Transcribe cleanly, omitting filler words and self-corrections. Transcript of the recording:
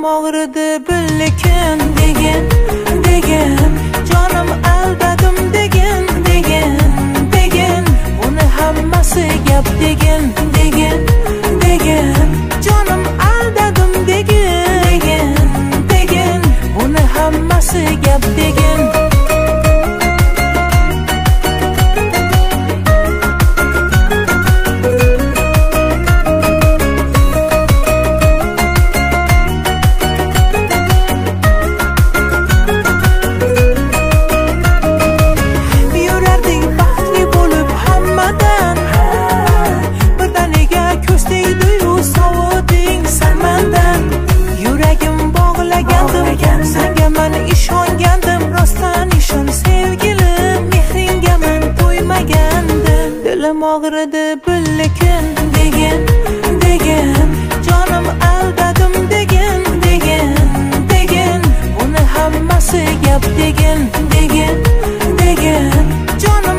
og'ridi lekin degin jonim aldadim degin buni hammasi gap degin jonim aldadim degin buni hammasi gap degin. Senga men ishongandim, rostdan ishon sevgilim, mehringga men to'ymagandim. Dilim og'ridi lekin degin jonim aldadim degin buni hammasi gap degin jonim